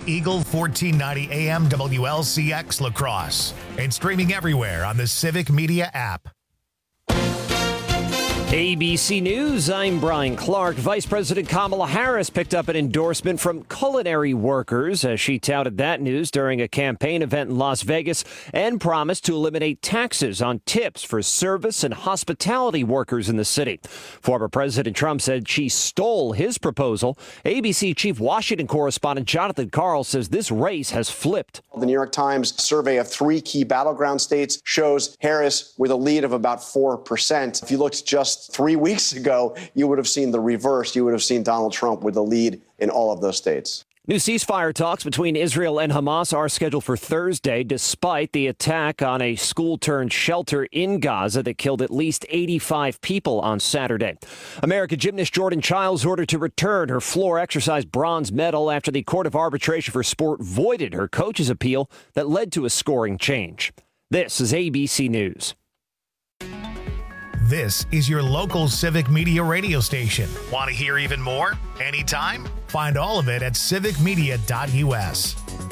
Eagle 1490 AM WLCX La Crosse and streaming everywhere on the Civic Media app. ABC News, I'm Brian Clark. Vice President Kamala Harris picked up an endorsement from culinary workers as she touted that news during a campaign event in Las Vegas and promised to eliminate taxes on tips for service and hospitality workers in the city. Former President Trump said she stole his proposal. ABC Chief Washington correspondent Jonathan Karl says this race has flipped. The New York Times survey of 3 key battleground states shows Harris with a lead of about 4%. If you looked just 3 weeks ago, you would have seen the reverse. You would have seen Donald Trump with the lead in all of those states. New ceasefire talks between Israel and Hamas are scheduled for Thursday, despite the attack on a school-turned-shelter in Gaza that killed at least 85 people on Saturday. American gymnast Jordan Childs ordered to return her floor exercise bronze medal after the Court of Arbitration for Sport voided her coach's appeal that led to a scoring change. This is ABC News. This is your local Civic Media radio station. Want to hear even more? Anytime? Find all of it at civicmedia.us.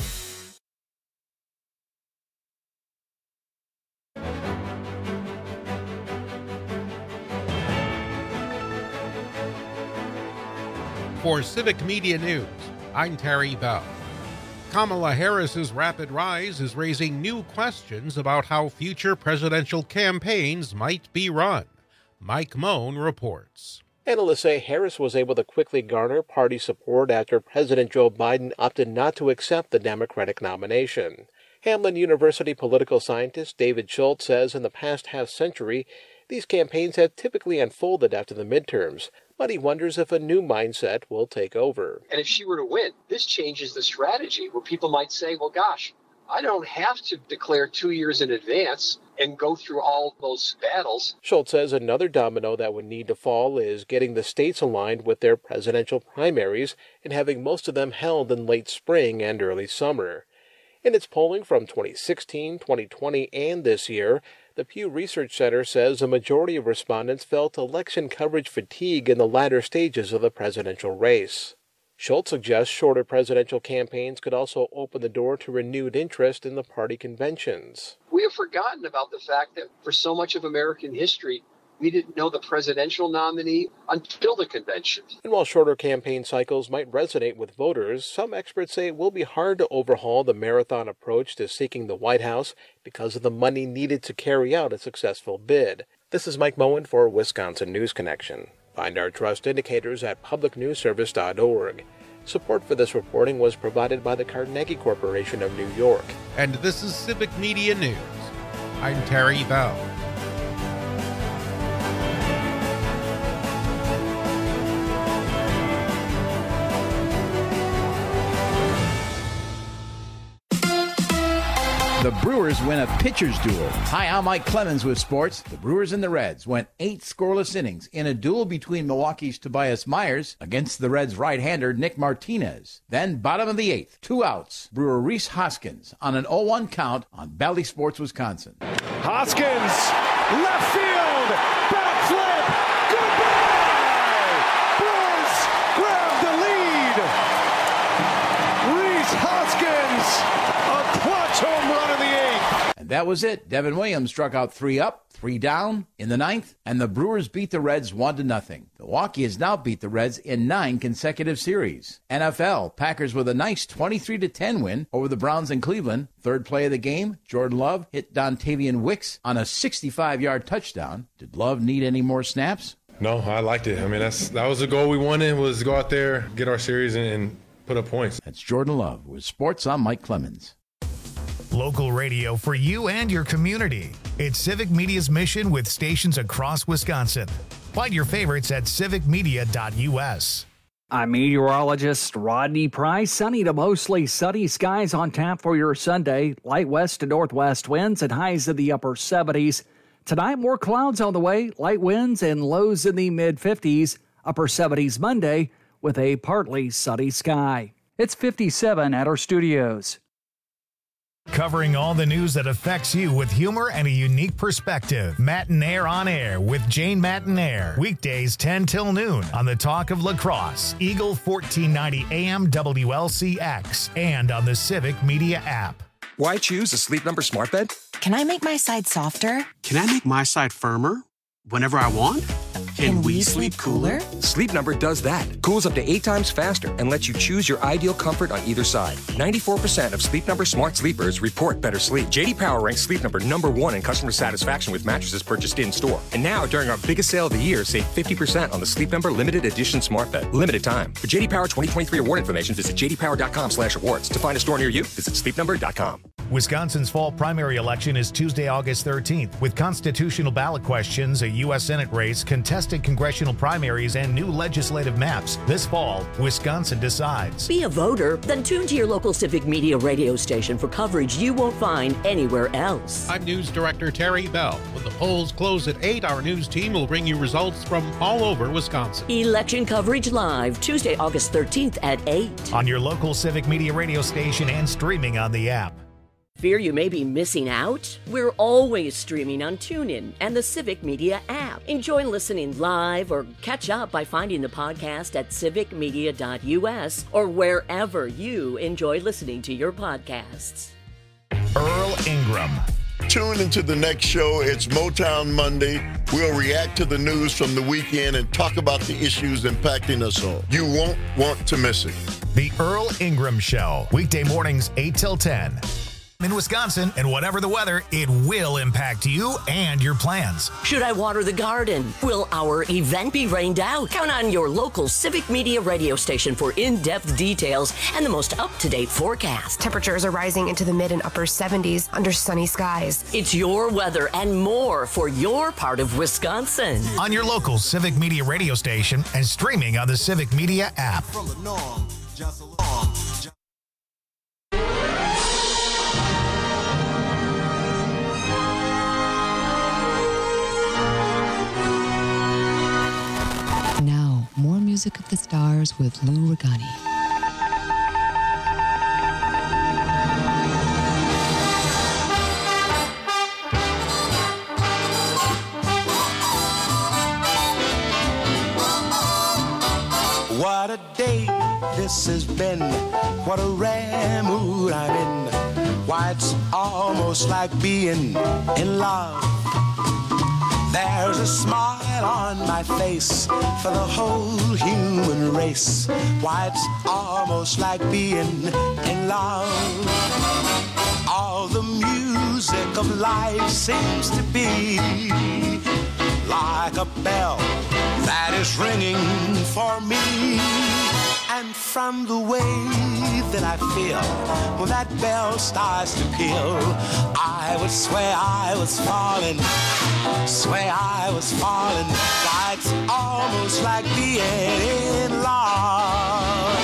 For Civic Media News, I'm Terry Bell. Kamala Harris's rapid rise is raising new questions about how future presidential campaigns might be run. Mike Moan reports. Analysts say Harris was able to quickly garner party support after President Joe Biden opted not to accept the Democratic nomination. Hamline University political scientist David Schultz says in the past half-century, these campaigns have typically unfolded after the midterms, but he wonders if a new mindset will take over. And if she were to win, this changes the strategy where people might say, well, gosh, I don't have to declare 2 years in advance and go through all those battles. Schultz says another domino that would need to fall is getting the states aligned with their presidential primaries and having most of them held in late spring and early summer. In its polling from 2016, 2020, and this year, the Pew Research Center says a majority of respondents felt election coverage fatigue in the latter stages of the presidential race. Schultz suggests shorter presidential campaigns could also open the door to renewed interest in the party conventions. We have forgotten about the fact that for so much of American history, we didn't know the presidential nominee until the convention. And while shorter campaign cycles might resonate with voters, some experts say it will be hard to overhaul the marathon approach to seeking the White House because of the money needed to carry out a successful bid. This is Mike Moen for Wisconsin News Connection. Find our trust indicators at publicnewsservice.org. Support for this reporting was provided by the Carnegie Corporation of New York. And this is Civic Media News. I'm Terry Bell. The Brewers win a pitcher's duel. Hi, I'm Mike Clemens with sports. The Brewers and the Reds went 8 scoreless innings in a duel between Milwaukee's Tobias Myers against the Reds' right-hander Nick Martinez. Then, bottom of the 8th, 2 outs, Brewer Rhys Hoskins on an 0-1 count on Bally Sports, Wisconsin. Hoskins, left field, backflip, goodbye! Brewers grab the lead. Rhys Hoskins, a clutch home run in the 8th. And that was it. Devin Williams struck out 3 up, 3 down in the 9th, and the Brewers beat the Reds 1-0. Milwaukee has now beat the Reds in 9 consecutive series. NFL, Packers with a nice 23-10 win over the Browns in Cleveland. Third play of the game, Jordan Love hit Dontavian Wicks on a 65-yard touchdown. Did Love need any more snaps? No, I liked it. I mean, that was the goal we wanted, was to go out there, get our series, and put up points. That's Jordan Love with Sports. I'm Mike Clemens. Local radio for you and your community. It's Civic Media's mission with stations across Wisconsin. Find your favorites at civicmedia.us. I'm meteorologist Rodney Price. Sunny to mostly sunny skies on tap for your Sunday. Light west to northwest winds and highs in the upper 70s. Tonight, more clouds on the way. Light winds and lows in the mid-50s. Upper 70s Monday with a partly sunny sky. It's 57 at our studios. Covering all the news that affects you with humor and a unique perspective. Matinaire on Air with Jane Matinaire. Weekdays 10 till noon on the Talk of La Crosse, Eagle 1490 AM WLCX, and on the Civic Media app. Why choose a Sleep Number smart bed? Can I make my side softer? Can I make my side firmer whenever I want? Can we sleep cooler? Sleep Number does that. Cools up to 8 times faster and lets you choose your ideal comfort on either side. 94% of Sleep Number smart sleepers report better sleep. J.D. Power ranks Sleep Number #1 in customer satisfaction with mattresses purchased in-store. And now, during our biggest sale of the year, save 50% on the Sleep Number Limited Edition smart bed. Limited time. For J.D. Power 2023 award information, visit jdpower.com/awards. To find a store near you, visit sleepnumber.com. Wisconsin's fall primary election is Tuesday, August 13th, with constitutional ballot questions, a U.S. Senate race, contested congressional primaries, and new legislative maps. This fall, Wisconsin decides. Be a voter, then tune to your local Civic Media radio station for coverage you won't find anywhere else. I'm News Director Terry Bell. When the polls close at 8, our news team will bring you results from all over Wisconsin. Election coverage live, Tuesday, August 13th at 8. On your local Civic Media radio station and streaming on the app. Fear you may be missing out? We're always streaming on TuneIn and the Civic Media app. Enjoy listening live or catch up by finding the podcast at civicmedia.us or wherever you enjoy listening to your podcasts. Earl Ingram. Tune into the next show. It's Motown Monday. We'll react to the news from the weekend and talk about the issues impacting us all. You won't want to miss it. The Earl Ingram Show. Weekday mornings 8 till 10. In Wisconsin, and whatever the weather, it will impact you and your plans. Should I water the garden? Will our event be rained out? Count on your local Civic Media radio station for in-depth details and the most up-to-date forecast. Temperatures are rising into the mid and upper 70s under sunny skies. It's your weather and more for your part of Wisconsin. On your local Civic Media radio station and streaming on the Civic Media app. From the norm, just along. Now, more music of the stars with Lou Regani. What a day this has been. What a rare mood I'm in. Why, it's almost like being in love. There's a smile on my face for the whole human race. Why, it's almost like being in love. All the music of life seems to be like a bell that is ringing for me. And from the way that I feel when that bell starts to peal, I would swear I was falling, swear I was falling. Why, it's almost like being in love.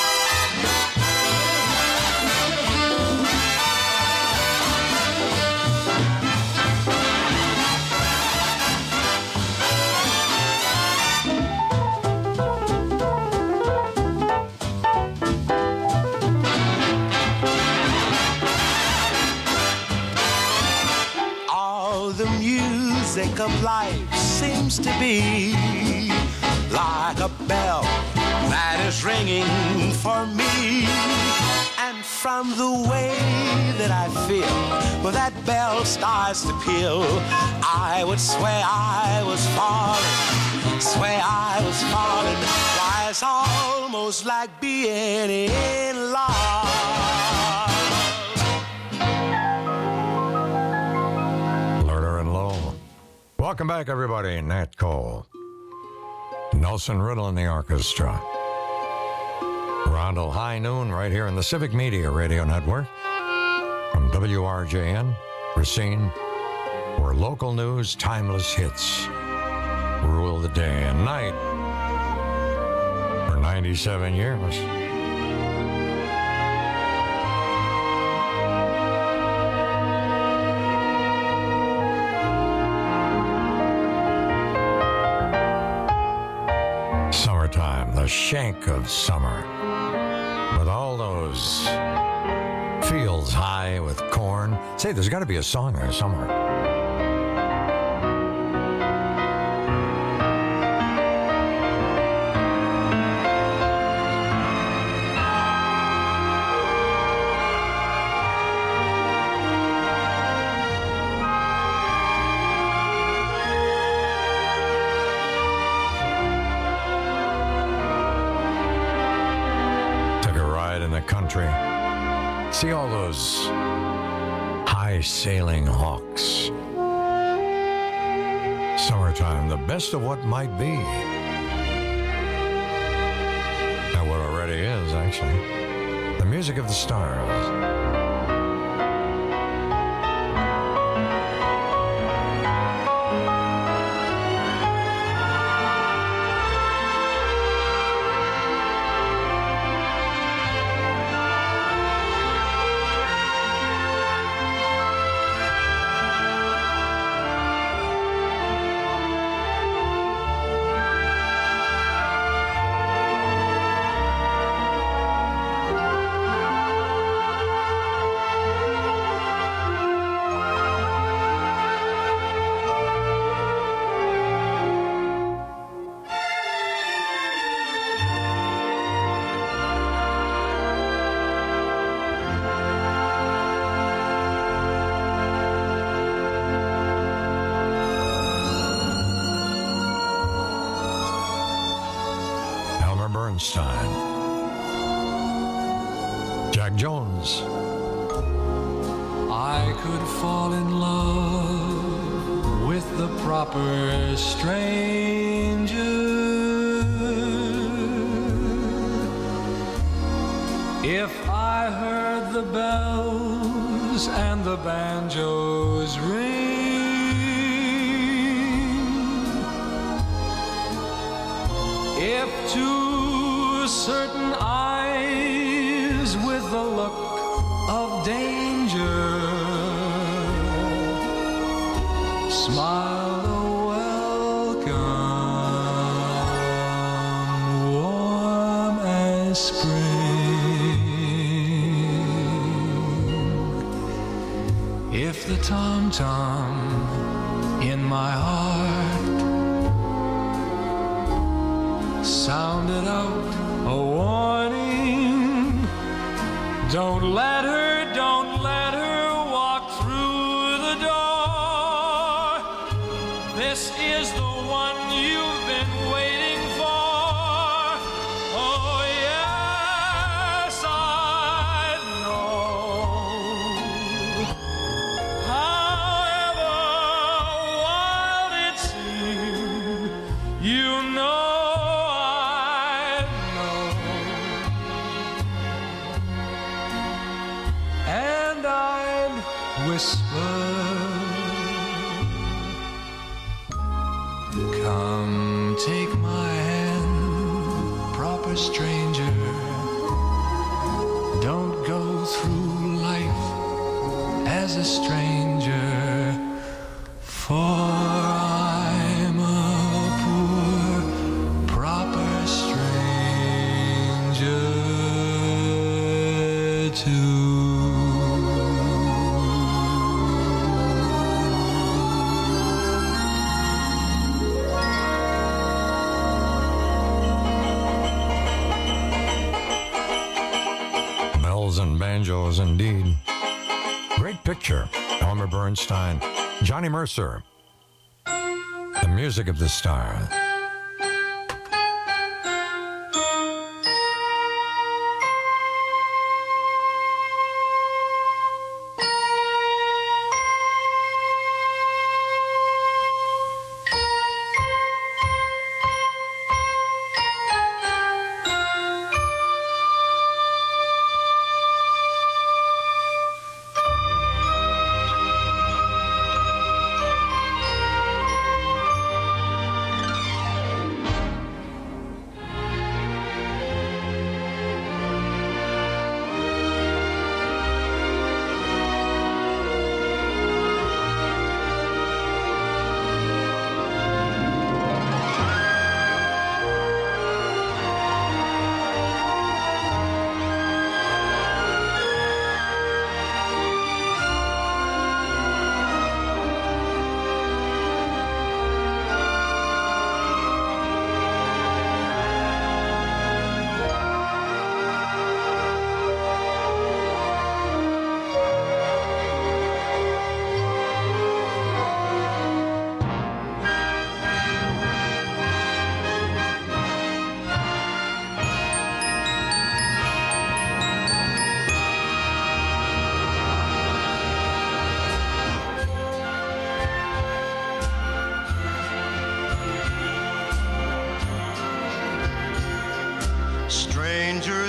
Music of life seems to be like a bell that is ringing for me. And from the way that I feel when that bell starts to peal, I would swear I was falling, swear I was falling. Why, it's almost like being in love. Welcome back, everybody. Nat Cole, Nelson Riddle and the orchestra. Rondell High Noon right here in the Civic Media Radio Network. From WRJN, Racine, where local news, timeless hits rule the day and night for 97 years. Summertime, the shank of summer, with all those fields Hills High with Korn. Say, there's got to be a song there somewhere. Country. See all those high-sailing hawks. Summertime, the best of what might be. And what already is, actually. The music of the stars. Bernstein. Jack Jones. I could fall in love with the proper stranger if I heard the bells and the banjos ring. If to certain eyes with the look of danger smiled a welcome warm as spring, if the tom-tom in my heart sounded out a warning, don't let her walk through the door. This is the one you've been waiting for. Oh yes, I know. However wild it seems, you know. Whisper, come take my hand, proper stranger. Don't go through life as a stranger, for I'm a poor, proper stranger too. And banjos, indeed. Great picture. Elmer Bernstein, Johnny Mercer. The music of the stars.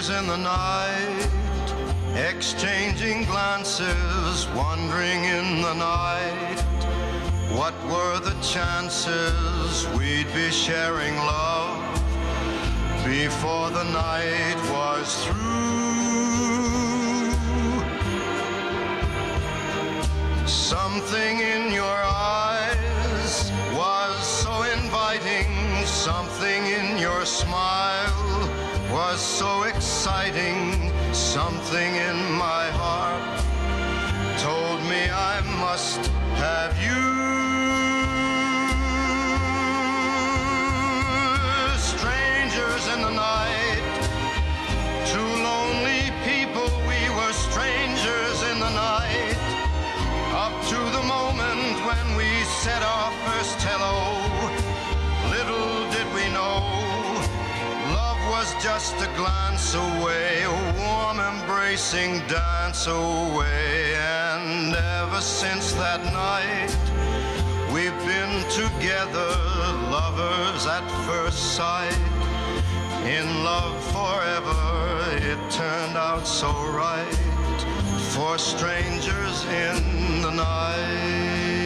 strangers in the night, exchanging glances, wandering in the night. What were the chances we'd be sharing love before the night was through? Something in your eyes was so inviting, something in your smile was so exciting, something in my heart told me I must have you. Strangers in the night, two lonely people, we were strangers in the night, up to the moment when we said our first hello. Little did we know, love was just a glance away, a warm embracing dance away. And ever since that night, we've been together, lovers at first sight, in love forever. It turned out so right for strangers in the night.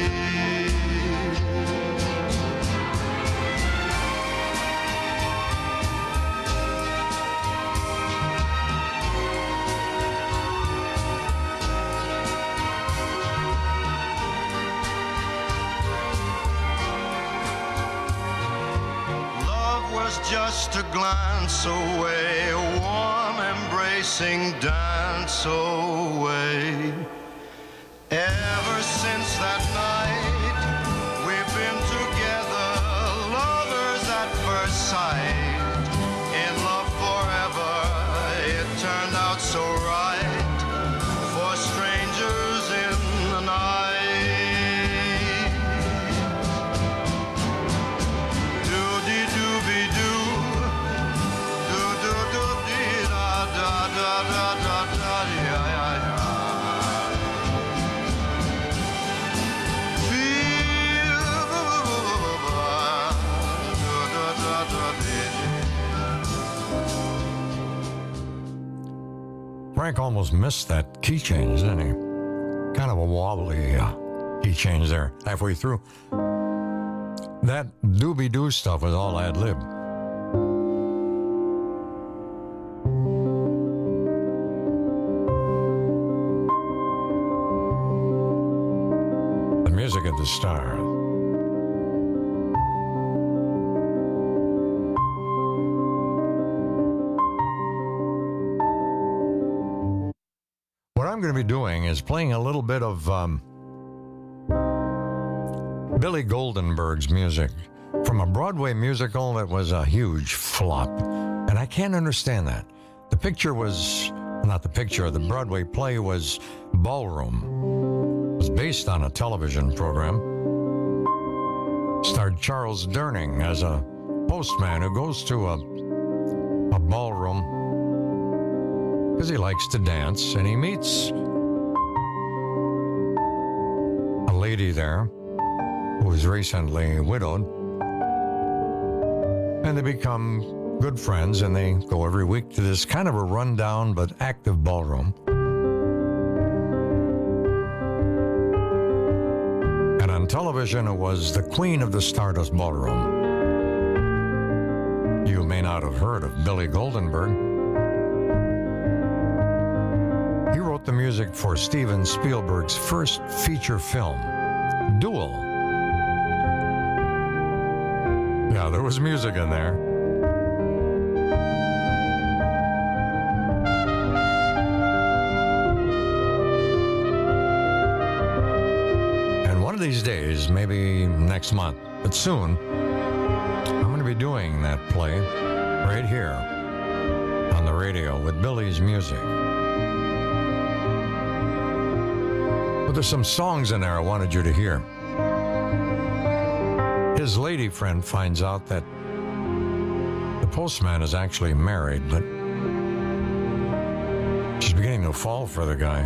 Just a glance away, a warm embracing dance away. Ever since that night, we've been together, lovers at first sight, in love forever. It turned out so right for strangers in the night. Frank almost missed that key change, didn't he? Kind of a wobbly key change there halfway through. That doobie-doo stuff was all ad-lib. The music of the stars. What I'm going to be doing is playing a little bit of Billy Goldenberg's music from a Broadway musical that was a huge flop. And I can't understand that. The picture was, not the picture, the Broadway play was Ballroom. It was based on a television program. Starred Charles Durning as a postman who goes to a ballroom because he likes to dance, and he meets a lady there who was recently widowed, and they become good friends, and they go every week to this kind of a rundown but active ballroom. And on television, it was the Queen of the Stardust Ballroom. You may not have heard of Billy Goldenberg. He wrote the music for Steven Spielberg's first feature film, Duel. Yeah, there was music in there. And one of these days, maybe next month, but soon, I'm going to be doing that play right here on the radio with Billy's music. But there's some songs in there I wanted you to hear. His lady friend finds out that the postman is actually married, but she's beginning to fall for the guy.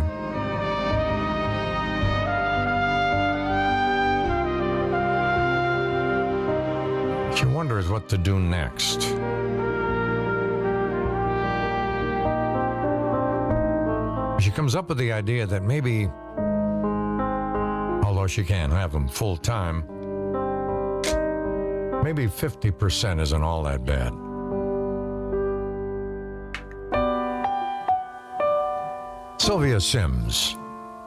She wonders what to do next. comes up with the idea that maybe, although she can't have them full time, maybe 50% isn't all that bad. Sylvia Sims.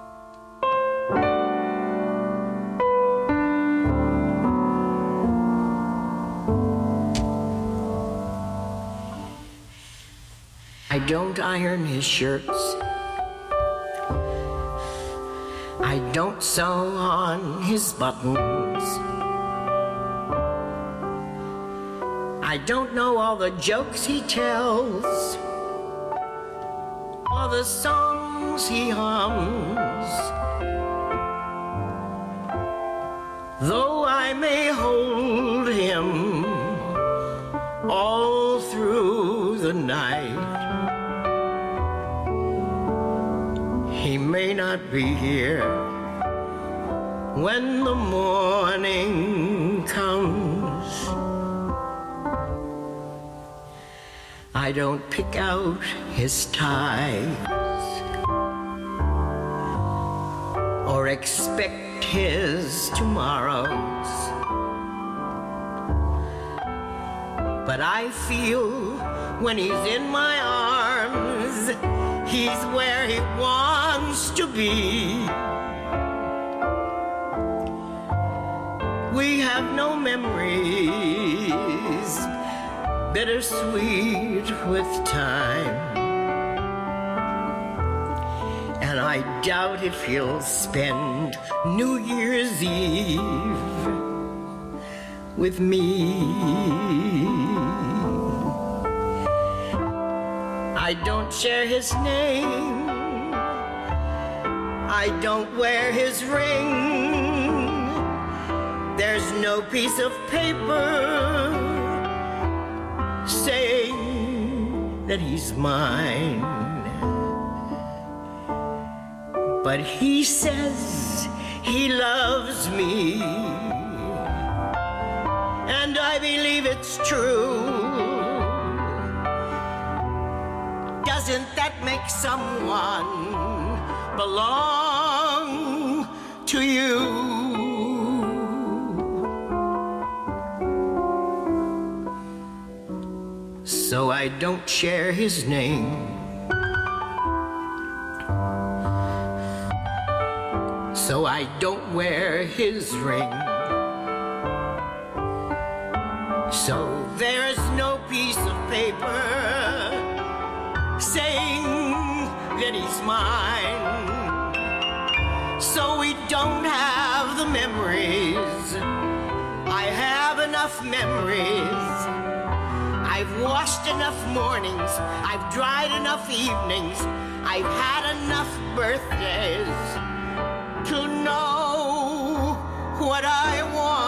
I don't iron his shirts. I don't sew on his buttons. I don't know all the jokes he tells, all the songs he hums. Though I may hold him all through the night, he may not be here when the morning comes. I don't pick out his ties or expect his tomorrows, but I feel when he's in my arms, he's where he wants to be. We have no memories, bittersweet with time, and I doubt if he'll spend New Year's Eve with me. I don't share his name, I don't wear his ring. There's no piece of paper saying that he's mine, but he says he loves me, and I believe it's true. Doesn't that make someone belong to you? So I don't share his name, so I don't wear his ring, so there's no piece of paper saying that he's mine, so we don't have the memories. I have enough memories. I've washed enough mornings, I've dried enough evenings, I've had enough birthdays to know what I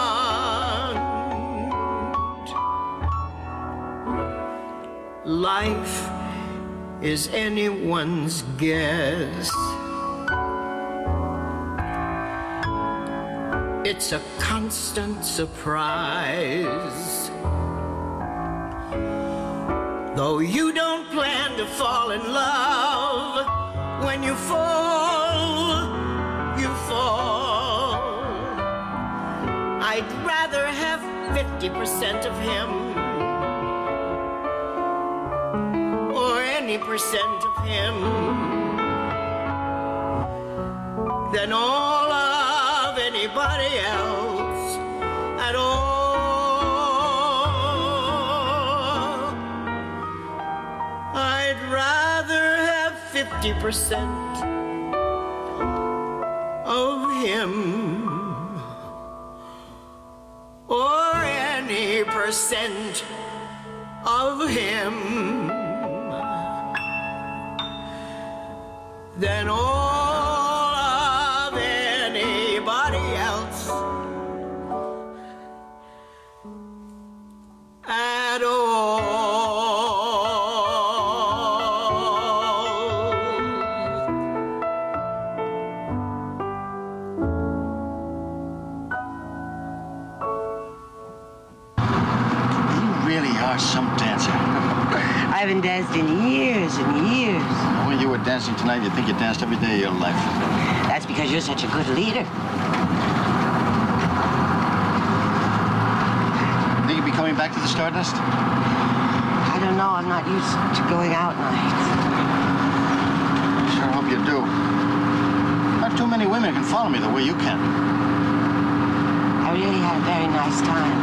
want. Life is anyone's guess. It's a constant surprise. Though you don't plan to fall in love, when you fall, you fall. I'd rather have 50% of him, or any percent of him, than all of anybody else at all. I'd rather have 50% of him, or any percent of him, than all of anybody else at all. Some dancer. I I haven't danced in years and years. When you were dancing tonight, you think you danced every day of your life. That's because you're such a good leader. Think you'll be coming back to the Stardust? I don't know. I'm not used to going out nights. Sure hope you do. Not too many women can follow me the way you can. I really had a very nice time.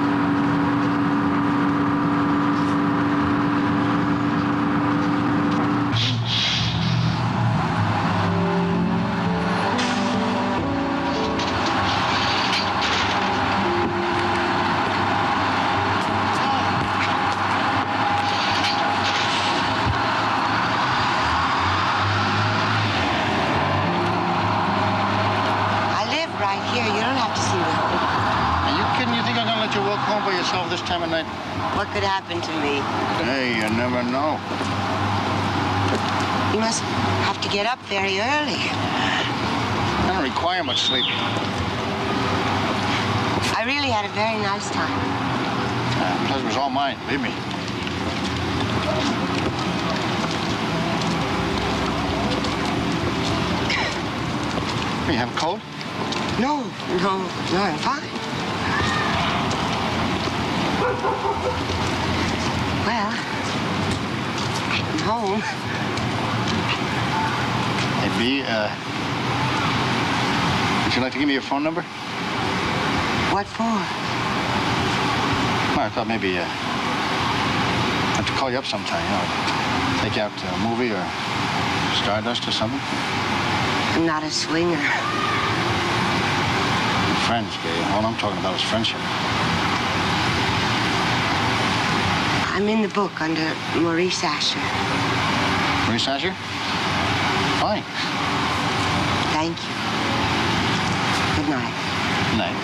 This time of night? What could happen to me? Hey, you never know. You must have to get up very early. I don't require much sleep. I really had a very nice time. The pleasure was all mine, believe me. You have a cold? No, I'm fine. Well, I'm home. Hey, B, would you like to give me your phone number? What for? Well, I thought maybe, I'd have to call you up sometime, you know, take you out to a movie or Stardust or something. I'm not a swinger. Friends, babe. All I'm talking about is friendship. I'm in the book under Maurice Asher. Maurice Asher? Fine. Thank you. Good night. Good night.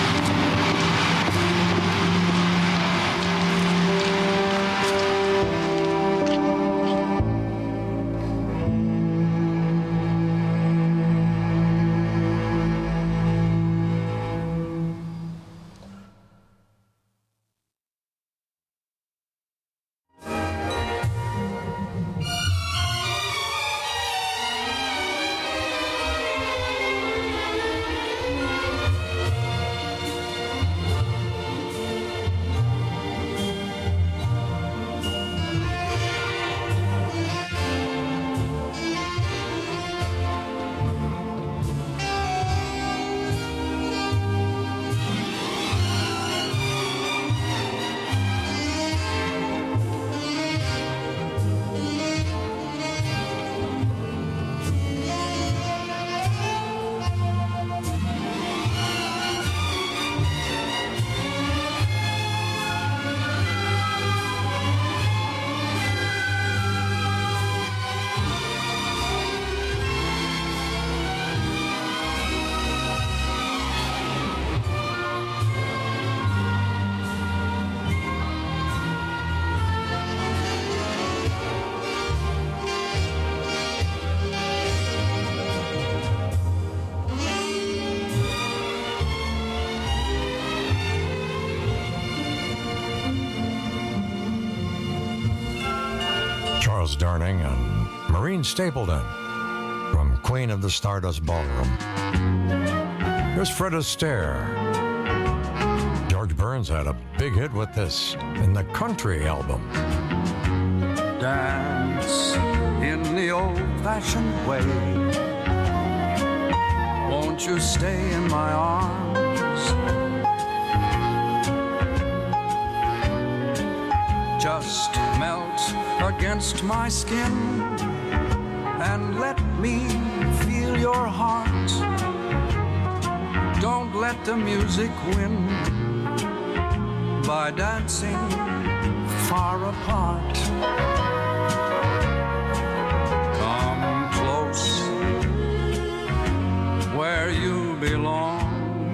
Charles Darning and Maureen Stapleton from Queen of the Stardust Ballroom. Here's Fred Astaire. George Burns had a big hit with this in the Country album. Dance in the old-fashioned way. Won't you stay in my arms? Just melt against my skin and let me feel your heart. Don't let the music win by dancing far apart. Come close where you belong.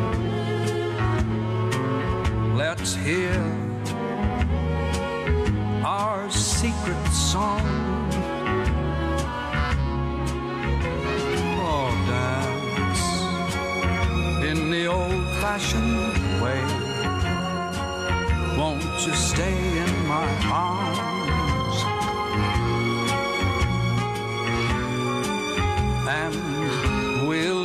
Let's hear our secret song. Oh, dance in the old-fashioned way. Won't you stay in my arms?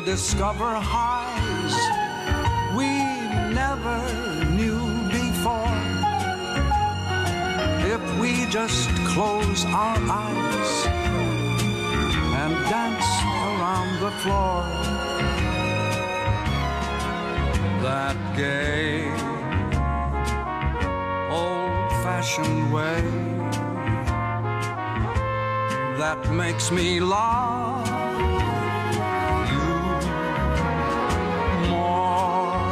discover highs we never knew before. If we just close our eyes and dance around the floor, that gay, old-fashioned way that makes me love you more.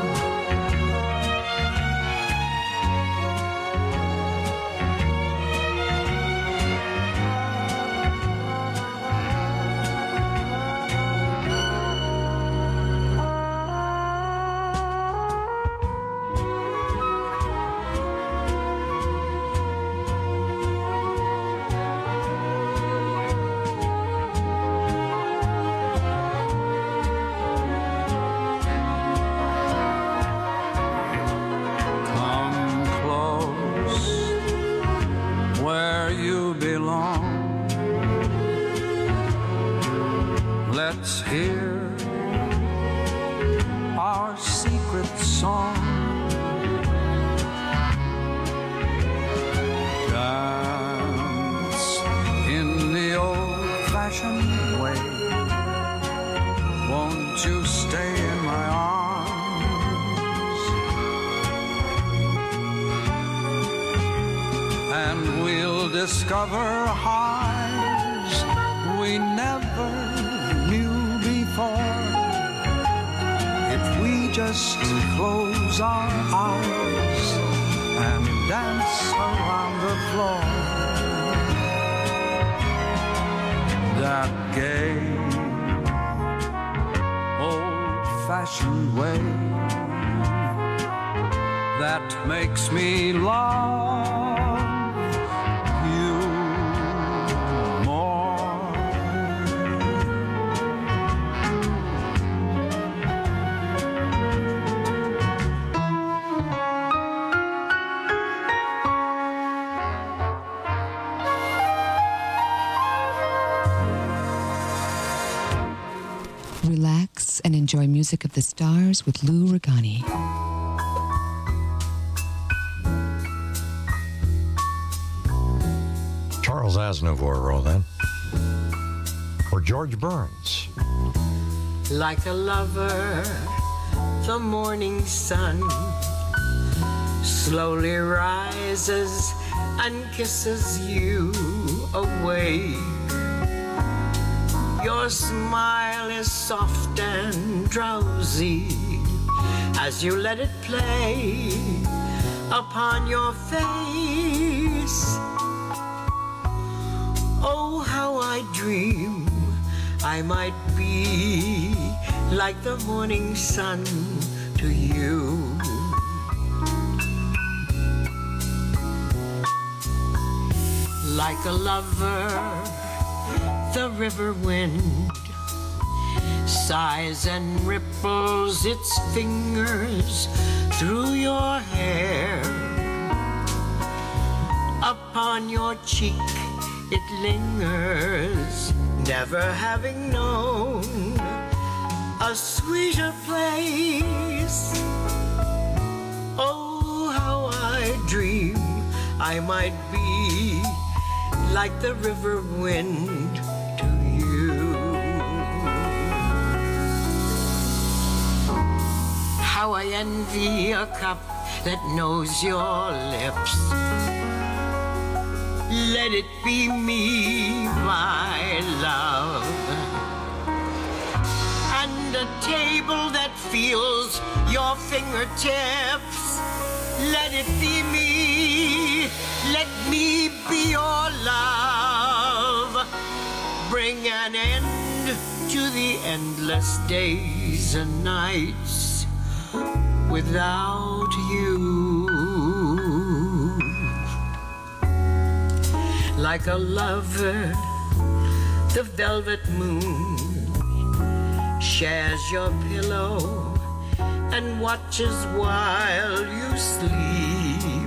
Let's hear our secret song. Dance in the old-fashioned way. Won't you stay in my arms? And we'll discover highs we never knew before. If we just close our eyes and dance around the floor, that gay, old-fashioned way that makes me love you more. Relax and enjoy music of the stars with Lou Regani. Charles Aznavour wrote that. Or George Burns. Like a lover, the morning sun slowly rises and kisses you away. Your smile is soft and drowsy as you let it play upon your face. Oh, how I dream I might be like the morning sun to you. Like a lover, the river wind sighs and ripples its fingers through your hair. Upon your cheek it lingers, never having known a sweeter place. Oh, how I dream I might be like the river wind to you. How I envy a cup that knows your lips. Let it be me, my love. And a table that feels your fingertips. Let it be me. Let me be your love. Bring an end to the endless days and nights without you. Like a lover, the velvet moon shares your pillow and watches while you sleep.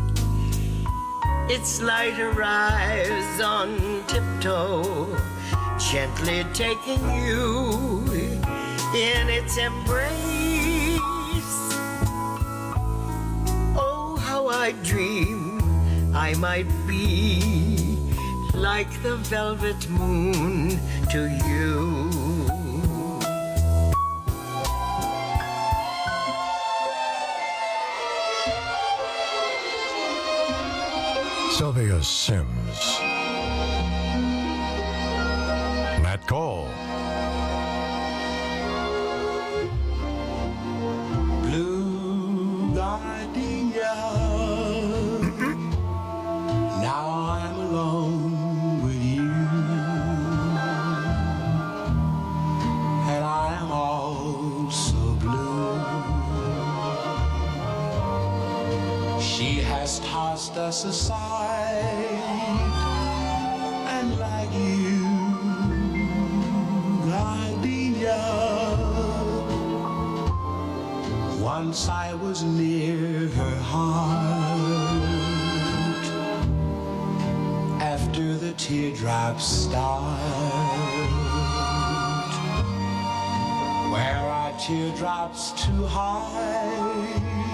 Its light arrives on tiptoe gently taking you in its embrace. Oh, how I dream I might be like the velvet moon to you. Sylvia Sims. Nat Cole. Blue gardenia. Now I'm alone with you, and I am all so blue. She has tossed us aside, and like you, gardenia, once I was near her heart. After the teardrops start, where are teardrops too hard?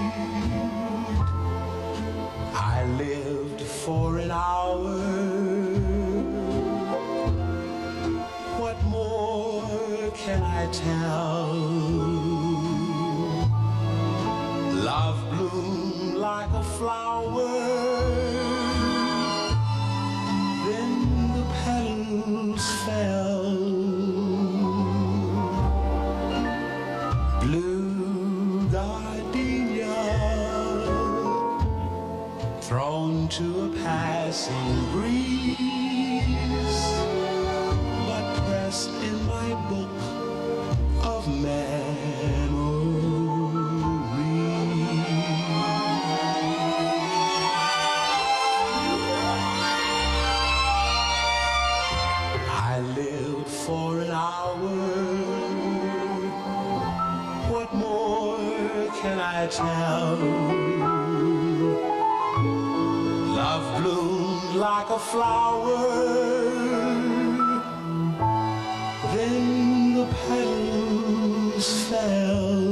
I lived for an hour. What more can I tell? Love bloomed like a flower, then the petals fell. Blue gardenia, thrown to a passing breeze, but pressed in my book of I lived for an hour. What more can I tell? Love bloomed like a flower, then the petals fell.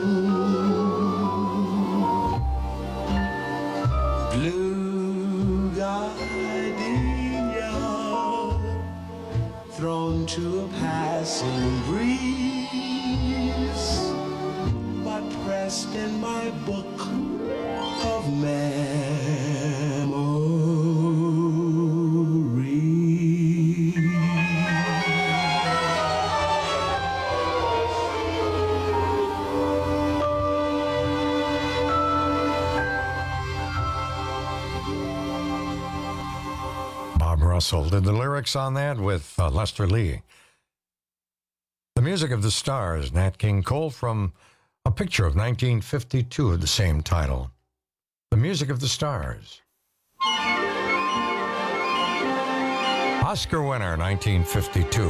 Blue gardenia, thrown to a passing breeze, but pressed in my book of Russell did the lyrics on that with Lester Lee. The Music of the Stars, Nat King Cole, from a picture of 1952 of the same title. The Music of the Stars. Oscar winner, 1952.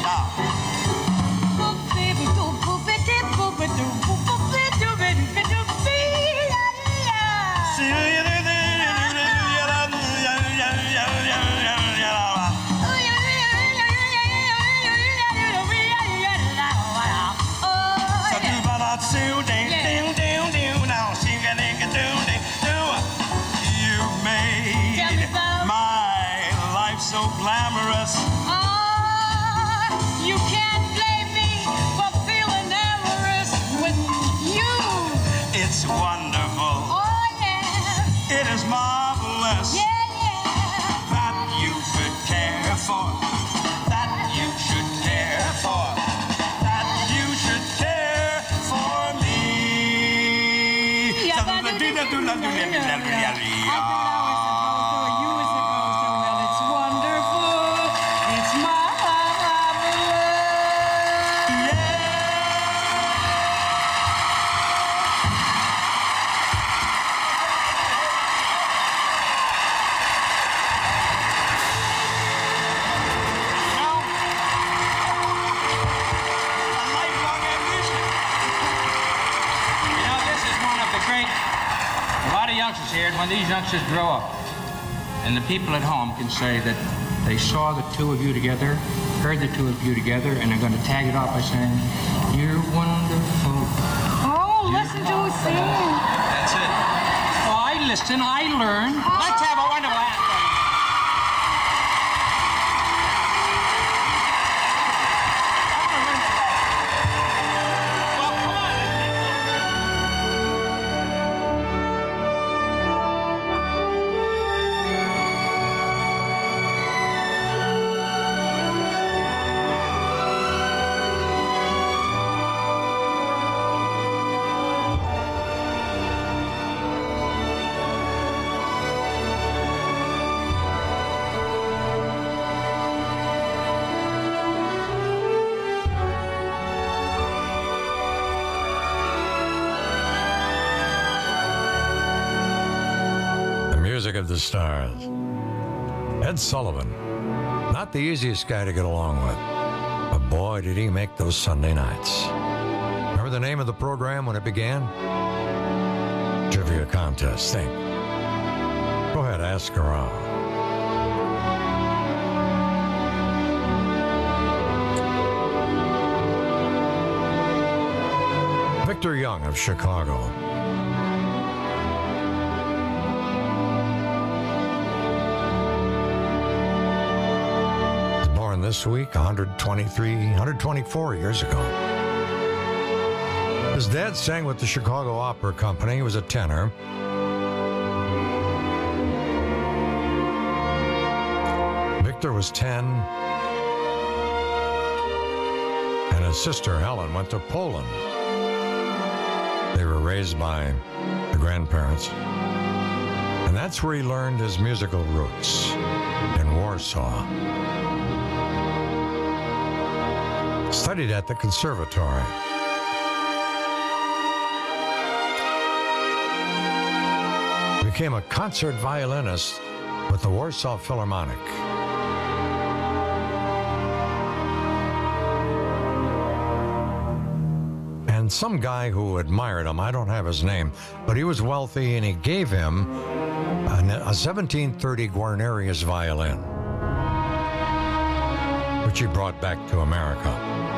So glamorous. You can't blame me for feeling amorous with you. It's wonderful. Oh, yeah. It is marvelous. Yeah, yeah. That you could care for. That you should care for. That you should care for me. scared when these youngsters grow up and the people at home can say that they saw the two of you together, heard the two of you together, and they're going to tag it off by saying, "You're wonderful." Oh, listen to us sing. That's it. Oh, I listen, I learn. Let's have a wonderful anthem. Music of the Stars. Ed Sullivan. Not the easiest guy to get along with, but boy, did he make those Sunday nights. Remember the name of the program when it began? Trivia Contest. Think. Go ahead, ask around. Victor Young of Chicago. This week, 124 years ago. His dad sang with the Chicago Opera Company. He was a tenor. Victor was 10, and his sister Helen went to Poland. They were raised by the grandparents, and that's where he learned his musical roots, in Warsaw. Studied at the conservatory. Became a concert violinist with the Warsaw Philharmonic. And some guy who admired him, I don't have his name, but he was wealthy and he gave him a 1730 Guarnerius violin, which he brought back to America.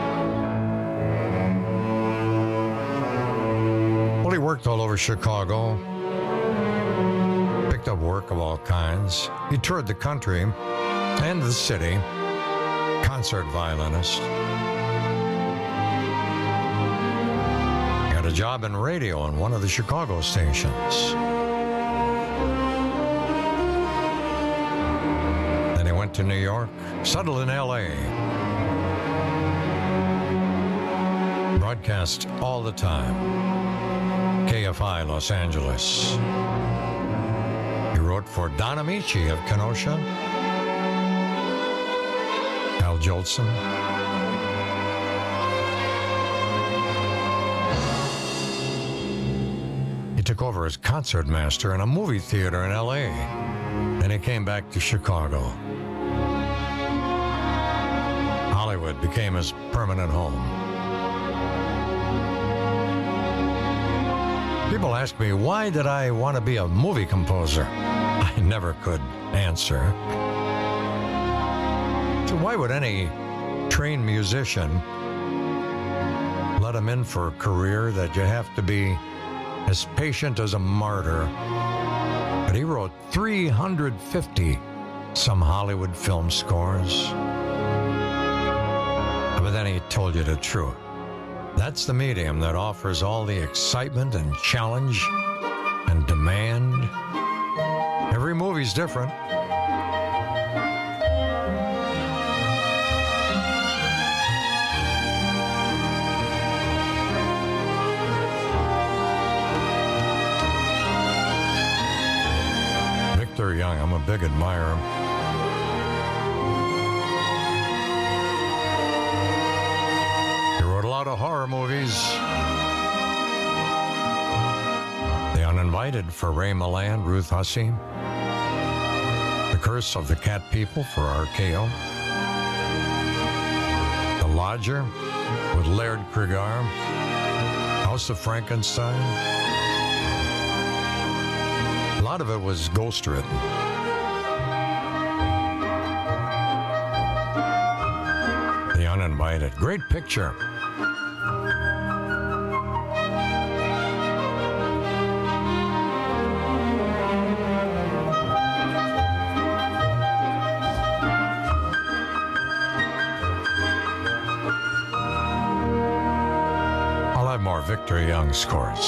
Well, he worked all over Chicago, picked up work of all kinds. He toured the country and the city, concert violinist. He got a job in radio on one of the Chicago stations. Then he went to New York, settled in L.A., broadcast all the time. KFI Los Angeles. He wrote for Don Amici of Kenosha, Al Jolson, he took over as concertmaster in a movie theater in LA. Then he came back to Chicago. Hollywood became his permanent home. People ask me, why did I want to be a movie composer? I never could answer. So why would any trained musician let him in for a career that you have to be as patient as a martyr? But he wrote 350 some Hollywood film scores. But then he told you the truth. That's the medium that offers all the excitement and challenge and demand. Every movie's different. Victor Young, I'm a big admirer. A lot of horror movies. The Uninvited for Ray Milland, Ruth Hussey. The Curse of the Cat People for RKO. The Lodger with Laird Cregar. House of Frankenstein. A lot of it was ghost-written. The Uninvited. Great picture. I'll have more Victor Young scores.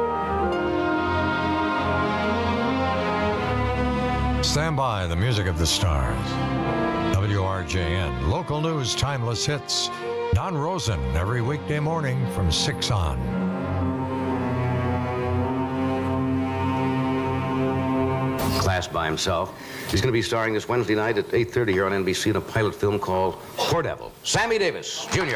Stand by, the music of the stars. WRJN, local news, timeless hits. Don Rosen, every weekday morning from 6 on. Class by himself. He's going to be starring this Wednesday night at 8:30 here on NBC in a pilot film called Poor Devil. Sammy Davis, Jr.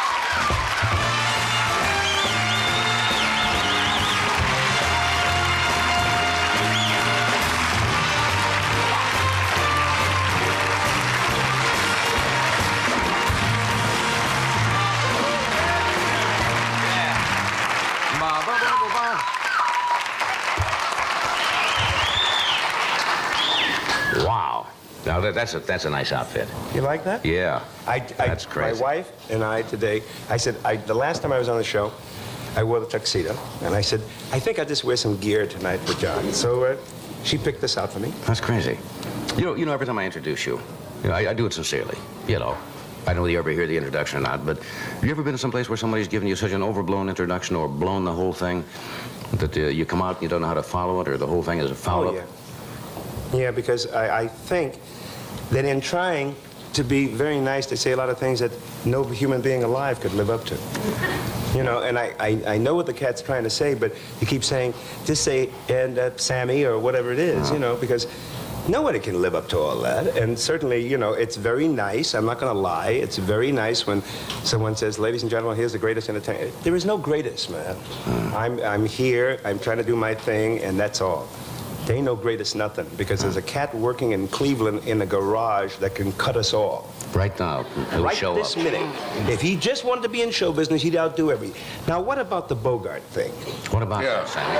Wow. Now that's a nice outfit. You like that? Yeah. That's crazy. My wife and I today, I said, the last time I was on the show, I wore the tuxedo, and I said, I think I'll just wear some gear tonight for John. So she picked this out for me. That's crazy. You know, every time I introduce you, I do it sincerely. You know, I don't know whether you ever hear the introduction or not, but have you ever been to some place where somebody's given you such an overblown introduction or blown the whole thing that you come out and you don't know how to follow it, or the whole thing is a foul-up? Yeah. Yeah, because I think that in trying to be very nice, they say a lot of things that no human being alive could live up to. You know, and I know what the cat's trying to say, but you keep saying, just say, and Sammy, or whatever it is, you know, because nobody can live up to all that. And certainly, you know, it's very nice. I'm not going to lie. It's very nice when someone says, ladies and gentlemen, here's the greatest entertainer. There is no greatest, man. I'm here. I'm trying to do my thing, and that's all. There ain't no greatest nothing, because there's a cat working in Cleveland in a garage that can cut us all. Right now, he'll right show this up. minute. If he just wanted to be in show business, he'd outdo every. Now, what about the Bogart thing? What about that, Sammy?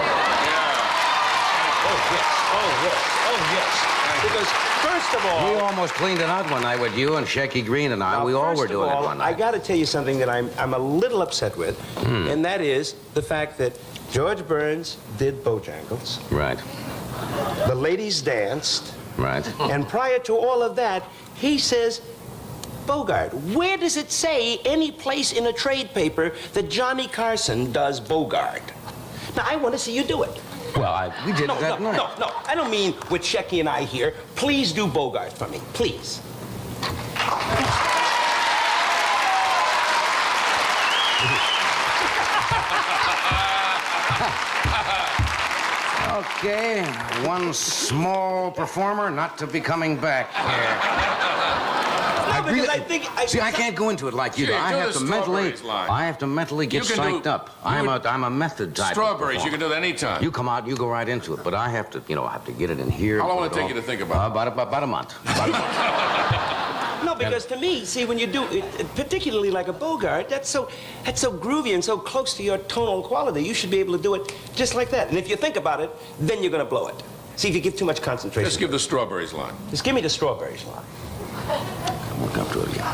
Oh, yes. Because, first of all... We almost cleaned it out one night with you and Shecky Green and I. We all were doing it one night. I got to tell you something that I'm a little upset with, and that is the fact that George Burns did Bojangles. Right. The ladies danced. Right. And prior to all of that, he says, Bogart, where does it say any place in a trade paper that Johnny Carson does Bogart? Now, I want to see you do it. Well, we did it that night. No, I don't mean with Shecky and I here. Please do Bogart for me, please. Okay, one small performer not to be coming back here. I can't go into it like you do. I have to mentally get psyched up. I'm a method type. Strawberries, you can do that anytime. You come out, you go right into it. But I have to, get it in here. How long will it take you to think about it? About a month. No, because to me, see, when you do it, particularly like a Bogart, that's so groovy and so close to your tonal quality. You should be able to do it just like that. And if you think about it, then you're going to blow it. See, if you give too much concentration. Just give the strawberries line. Just give me the strawberries line. We'll come to it again.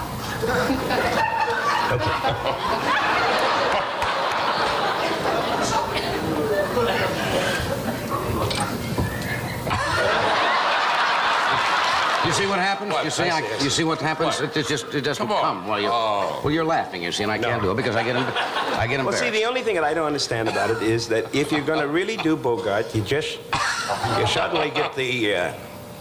You see what happens? What? You see what happens? What? It doesn't come. Well, you're laughing, you see, and I can't do it because I get embarrassed. Well, see, the only thing that I don't understand about it is that if you're going to really do Bogart, you suddenly get the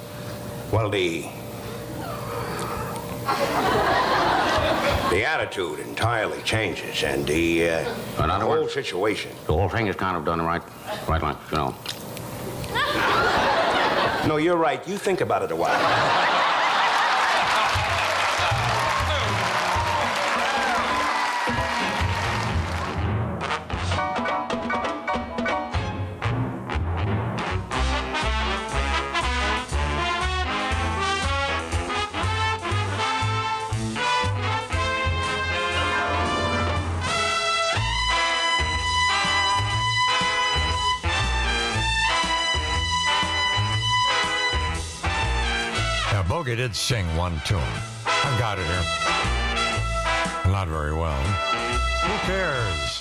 attitude entirely changes, and the whole situation. The whole thing is kind of done right, you know. No, you're right. You think about it a while. Bogey did sing one tune. I've got it here. Not very well. Who cares?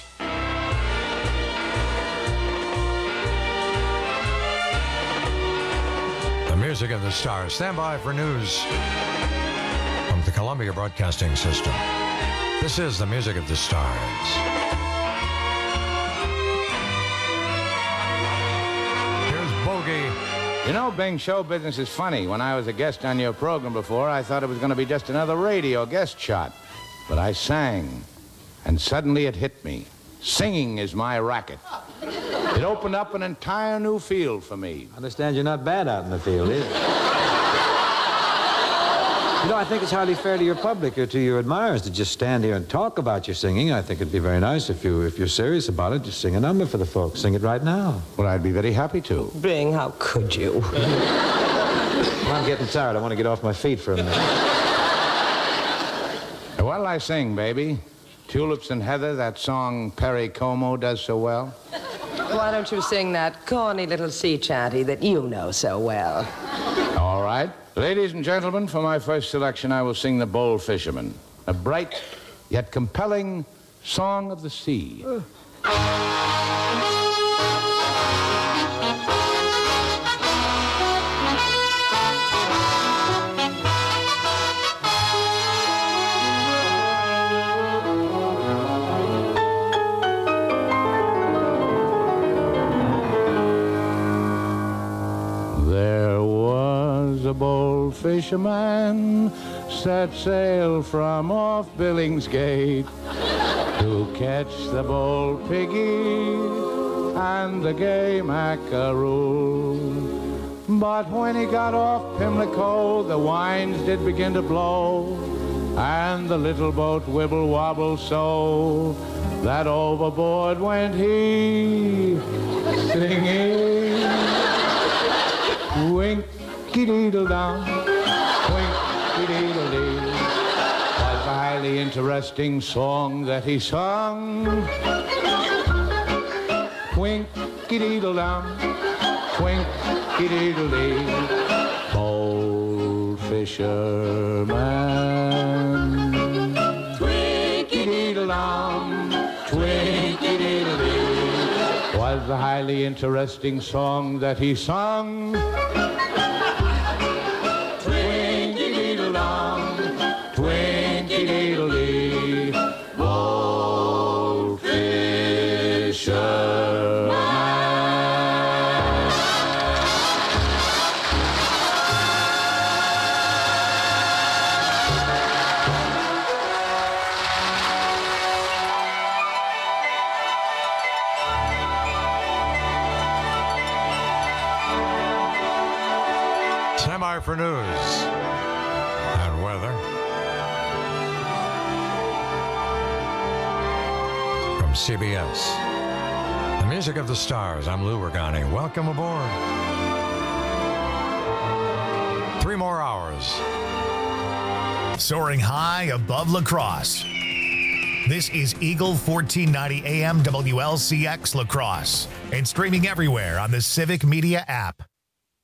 The music of the stars. Stand by for news from the Columbia Broadcasting System. This is the music of the stars. Here's Bogey. You know, Bing, show business is funny. When I was a guest on your program before, I thought it was going to be just another radio guest shot. But I sang, and suddenly it hit me. Singing is my racket. It opened up an entire new field for me. I understand you're not bad out in the field, is it? You know, I think it's hardly fair to your public or to your admirers to just stand here and talk about your singing. I think it'd be very nice if you're serious about it, just sing a number for the folks. Sing it right now. Well, I'd be very happy to. Bing, how could you? Well, I'm getting tired. I want to get off my feet for a minute. What'll I sing, baby? Tulips and Heather, that song Perry Como does so well? Why don't you sing that corny little sea chanty that you know so well? All right. Ladies and gentlemen, for my first selection, I will sing The Bold Fisherman, a bright yet compelling song of the sea. A bold fisherman set sail from off Billingsgate to catch the bold piggy and the gay mackerel. But when he got off Pimlico, the winds did begin to blow, and the little boat wibble-wobble so that overboard went he, singing, wink-a-deedle-down, wink-a-deedle-dee, was a highly interesting song that he sung. Wink-a-deedle-down, wink-a-deedle-dee, bold fisherman. Twink-a-deedle-down, twink-a-deedle-dee, was the highly interesting song that he sung. Twinkie-deedle-dee, bold fisherman. Stand by for news and weather. CBS. The music of the stars. I'm Lou Regani. Welcome aboard. 3 more hours. Soaring high above La Crosse. This is Eagle 1490 AM WLCX La Crosse and streaming everywhere on the Civic Media app.